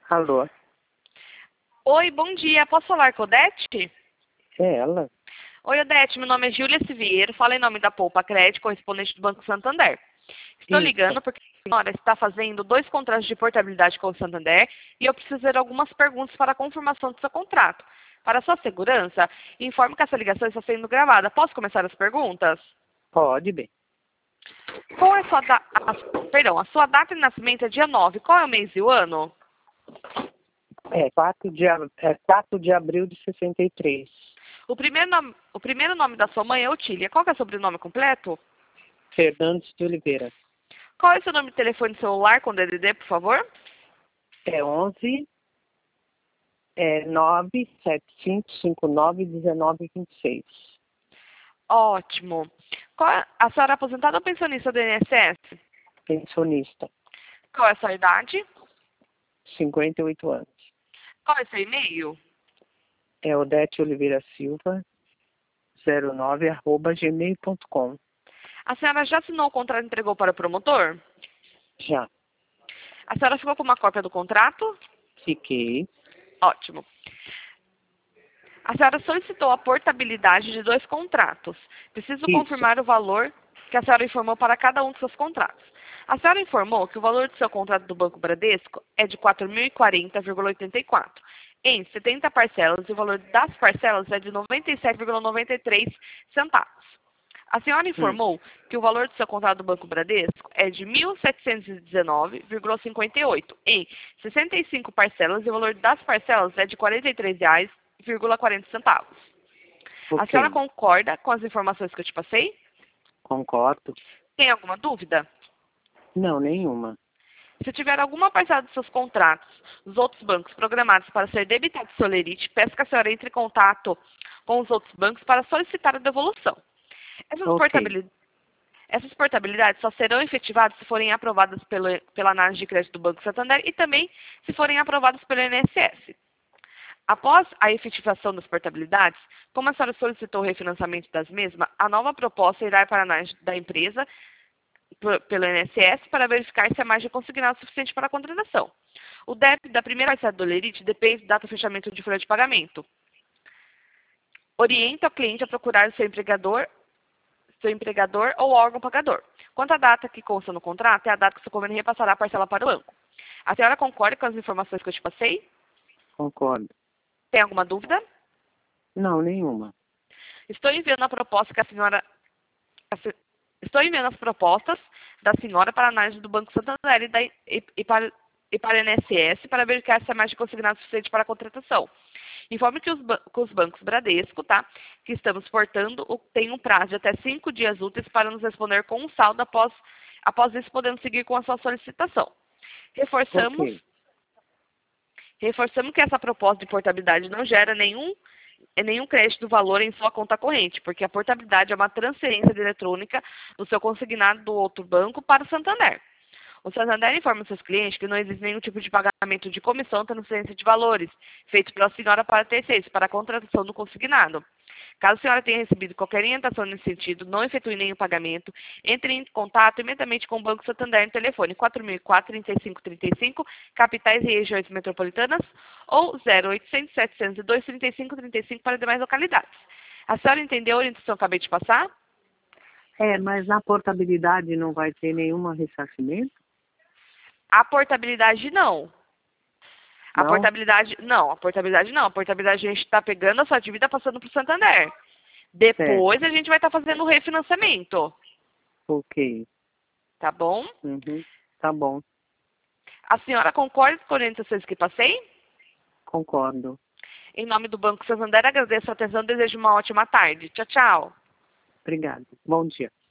Alô? Oi, bom dia. Posso falar com a Odete? É ela? Oi, Odete. Meu nome é Júlia Siviero. Falo em nome da Poupa Crédito, correspondente do Banco Santander. Estou Isso. ligando porque a senhora está fazendo 2 contratos de portabilidade com o Santander e eu preciso fazer algumas perguntas para a confirmação do seu contrato. Para sua segurança, informe que essa ligação está sendo gravada. Posso começar as perguntas? Pode, bem. Qual é a sua data de nascimento é dia 9. Qual é o mês e o ano? É 4 de abril de 63. O primeiro nome da sua mãe é Otília. Qual que é o sobrenome completo? Fernandes de Oliveira. Qual é o seu nome de telefone celular com DDD, por favor? É 11 975591926. Ótimo. A senhora é aposentada ou pensionista do INSS? Pensionista. Qual é a sua idade? 58 anos. Qual é o seu e-mail? É Odete Oliveira Silva 09@gmail.com. A senhora já assinou o contrato e entregou para o promotor? Já. A senhora ficou com uma cópia do contrato? Fiquei. Ótimo. A senhora solicitou a portabilidade de 2 contratos. Preciso Isso. confirmar o valor que a senhora informou para cada um dos seus contratos. A senhora informou que o valor do seu contrato do Banco Bradesco é de R$ 4.040,84 em 70 parcelas e o valor das parcelas é de R$ 97,93 centavos. A senhora informou que o valor do seu contrato do Banco Bradesco é de R$ 1.719,58 em 65 parcelas e o valor das parcelas é de R$ 43,40 centavos. A senhora Ok. concorda com as informações que eu te passei? Concordo. Tem alguma dúvida? Não, nenhuma. Se tiver alguma parcela dos seus contratos dos outros bancos programados para ser debitado de Solerite, peço que a senhora entre em contato com os outros bancos para solicitar a devolução. Essas Ok. portabilidades só serão efetivadas se forem aprovadas pela análise de crédito do Banco Santander e também se forem aprovadas pelo INSS. Após a efetivação das portabilidades, como a senhora solicitou o refinanciamento das mesmas, a nova proposta irá para a análise da empresa pelo INSS para verificar se a margem consignada é suficiente para a contratação. O débito da primeira parcela do Lerite depende da data de fechamento de folha de pagamento. Orienta o cliente a procurar seu empregador ou órgão pagador. Quanto à data que consta no contrato, é a data que o seu convênio repassará a parcela para o banco. A senhora concorda com as informações que eu te passei? Concordo. Tem alguma dúvida? Não, nenhuma. Estou enviando a proposta que a senhora... Estou enviando as propostas da senhora para análise do Banco Santander e para o INSS para verificar se a margem consignada é suficiente para a contratação. Informe que os bancos Bradesco, tá, que estamos portando, tem um prazo de até 5 dias úteis para nos responder com um saldo após isso podemos seguir com a sua solicitação. Reforçamos Ok. que essa proposta de portabilidade não gera nenhum crédito do valor em sua conta corrente, porque a portabilidade é uma transferência eletrônica do seu consignado do outro banco para o Santander. O Santander informa os seus clientes que não existe nenhum tipo de pagamento de comissão ou transferência de valores feito pela senhora para terceiros, para a contratação do consignado. Caso a senhora tenha recebido qualquer orientação nesse sentido, não efetue nenhum pagamento, entre em contato imediatamente com o Banco Santander no telefone 4004-3535, capitais e regiões metropolitanas, ou 0800-702-3535 para demais localidades. A senhora entendeu a orientação que eu acabei de passar? É, mas na portabilidade não vai ter nenhum ressarcimento? A portabilidade não. A Não? portabilidade não. A portabilidade a gente está pegando a sua dívida passando para o Santander. Depois Certo. a gente vai estar fazendo o refinanciamento. Ok. Tá bom? Uhum. Tá bom. A senhora concorda com as orientações que passei? Concordo. Em nome do Banco Santander, agradeço a atenção e desejo uma ótima tarde. Tchau, tchau. Obrigada. Bom dia.